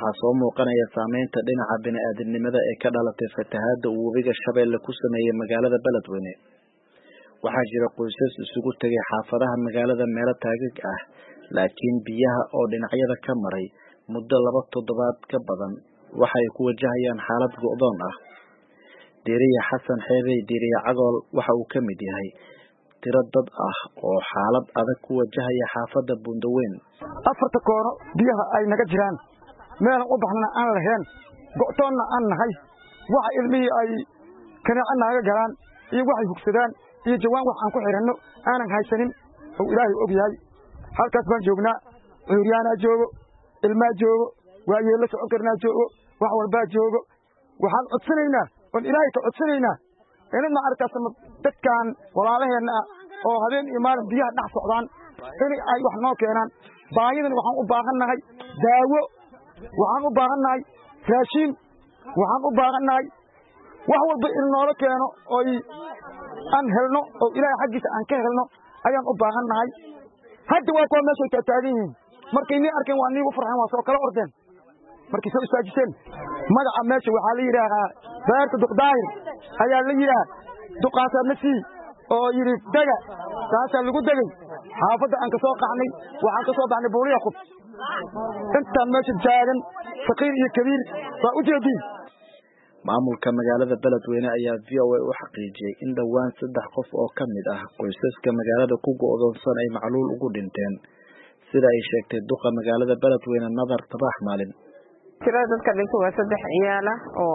waxaa soo muuqanaya saameynta dhinaca bini'aadanimada ee ka dhalatay fatahaadda uu webiga Shabeelle ku sameeyay magaalada Beledweyne. Waxaa jira qoysas isugu tagay xaafadaha magaalada meelo taagag ah, laakiin biyaha oo dhinacyada ka maray muddo 2 toddobaad ka badan waxa ay ku wajahayaan xaalad go'doon ah. Diiriye Xasan Xeebey Diiriye Cagool waxa uu ka mid yahay tiro dad ah oo xaalad adag ku wajahaya xaafadda Buundaweyn. Afarta koono biyaha ay naga jiraan meel u baxna aan lahayn go'toonna aan nahay waxa ilmihii ay kanaaca naga galaan iyo waxay hugsadaan iyo jawaan wax aan ku xiranno aanan haysanin oo Ilaahay og yahay. Halkaas baan joognaa, cuuryaana joogo, ilmaa joogo, waayeelo socon karnaa joogo, wax walba joogo. waxaan codsanaynaa oo Ilaahay ka codsanaynaa in ma arkaas dadkan walaalaheena oo habeen iyo maalin biyaha dhax socdaan in ay wax noo keenaan. baahidan waxaan u baahannahay daawo, waxaan u baahannahay raashin, waxaan u baahannahay wax walba in noola keeno oo aan helno oo Ilaahay xaqiisa aan ka helno ayaan u baahannahay. hadda waa kuwa meesha ka taagan yihiin markay ni arkeen waa niigu farxan waa soo kala ordeen markii soo istaajiseen. magaca meesha waxaa la yiraahdaa beerta duqdaayir ayaa la yiraahdaa duqaasa nasi oo yiri daga taasa lagu dagay xaafadda aan ka soo qaxnay waxaan ka soo baxnay buuliya khub inta meesha taagan faqiir iyo kabiir waa u jeedin. Maamulka magaalada Beledweyne ayaa VOA u xaqiijiyay in dhawaan 3 qof oo ka mid ah qoysaska magaalada ku go'doonsan ay macluul ugu dhinteen, sida ay sheegtay duqa magaalada Beledweyne Nadar Tabax Maalin. tirada dadka dhintay waa 3 ciyaal ah oo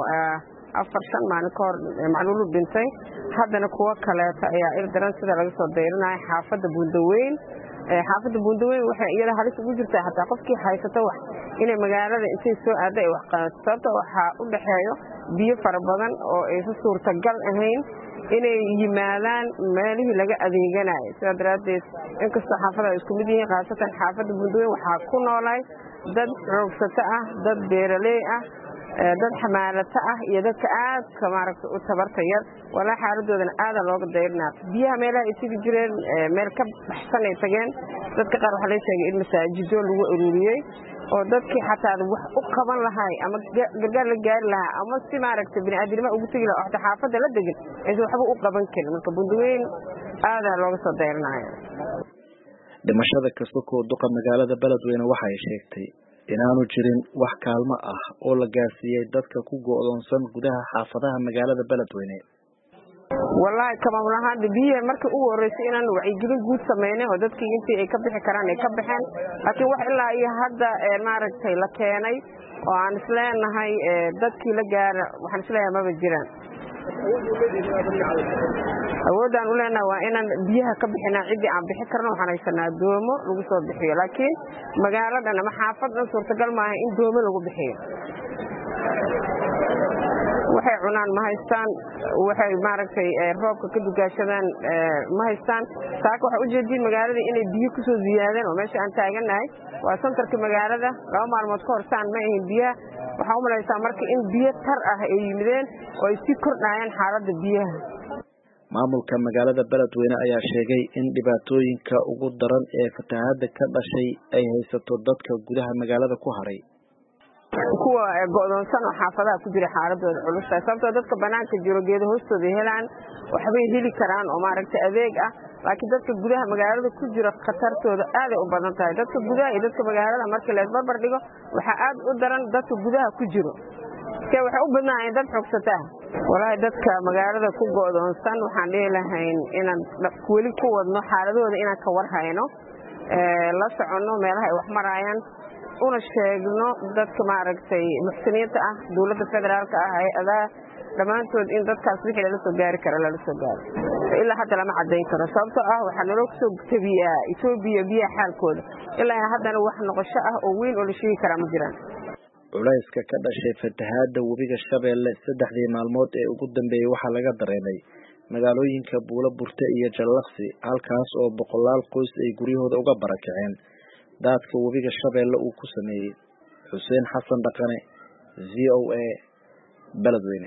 4 maalin ka hor macluul u dhintay. haddana kuwa kale ayaa irdaran sida laga soo deyrinayo xaafadda Buundaweyn. xaafadda Buundaweyn waxay iyada halis ugu jirtaa hataa qofkii haysato wax inay magaalada intay soo aaday wax qaadato waxa u dhaxeeyo biyo fara badan oo ay suurtagal ahayn inay yimaadaan meelihii laga adeeganayo. sida daraadeed inkastoo xaafadda isku mid yihiin qaasatan xaafadda Buundaweyn waxaa ku noolay dad xoogsato ah, dad beeraley ah, dad xamaalata ah iyo dadka aad ka maaragtay u tabarta yar wala xaaladoodan aad looga deyrnaa. biyaha meelaha ay sii jireen meel ka baxsan ay tageen. dadka qaar waxa la sheegay in masaajido lagu ururiyay oo dadkii xataa wax u qaban lahaay ama gargaar la gaari lahaa ama si maaragtay bini'aadanimo ugu tagi lahaa oo xaafadda la degan ay waxba u qaban karin. marka Buundaweyn aad looga soo deyrnayo. dhimashada kasta koo duqa magaalada Beledweyne waxay sheegtay inaanu jirin wax kaalmo ah oo la gaarsiiyay dadka ku go'doonsan gudaha xaafadaha magaalada Beledweyne. wallahi kama lahaan biyo markii uu horeysay inaan wacyigelin guud sameeyay oo dadkii intii ay ka bixi karaan ay ka baxeen, laakiin wax ilaa iyo hadda maaragtay la keenay oo aan isleenahay dadkii la gaar waxaan isleenahay ma jiraan. awoodaan u leenahay waa inaan biyaha ka bixinaa cidii aan bixi karno waxaan haysanaa doomo lagu soo bixiyo, laakiin magaaladan ama xaafadan suurtagal ma aha in doomo lagu bixiyo. waxay cunaan ma haystaan, waxay maaragtay roobka ka dugaashadaan ma haystaan. saaka waxa u jeedin magaalada inay biyo ku soo ziyaadeen oo meesha aan taaganahay waa santarka magaalada 2 maalmood ka hor saan ma ahayn biyaha. waxa u malaysaa marka in biyo tar ah ay yimideen oo ay si kordhayaan xaaladda biyaha. maamulka magaalada Beledweyne ayaa sheegay in dhibaatooyinka ugu daran ee fatahaadda ka dhashay ay haysato dadka gudaha magaalada ku haray. kuwa go'doonsan oo xaafadaha ku jira xaaladooda culus sababtoo dadka banaanka jiro geedo hoostooda helaan waxbay heli karaan oo maaragtay adeeg ah, laakiin dadka gudaha magaalada ku jira khatartooda aad ay u badan tahay. dadka gudaha iyo dadka magaalada markii la isbarbar dhigo waxa aad u daran dadka gudaha ku jiro. waxay u badnaayeen dad xoogsato ah. wallahi dadka magaalada ku go'doonsan waxaan leeyahay inaan weli ku wadno xaaladooda inaan ka warhayno, la socono meelaha ay wax marayaan, una sheegno dadka maaragtay muxsiniinta ah, dawladda federaalka ah, hay'adaha dhamaantood in dadkaas wixii la soo gaari karo la soo gaaro. ilaa hadda lama cadeyn karo sababtoo ah waxa naloo soo tabiyaa Itoobiya biyaha xaalkooda ilaa haddana wax noqosho ah oo weyn oo la sheegi kara ma jiraan. culayska ka dhashay fatahaadda webiga Shabeelle 3 maalmood ee ugu dambeeyay waxa laga dareemay magaalooyinka Buula Burte iyo Jallaqsi, halkaas oo boqolaal qoys ay guryahooda uga barakaceen daadka webiga Shabeelle uu ku sameeyay. Xuseen Xasan Dhaqane, VOA, Beledweyne.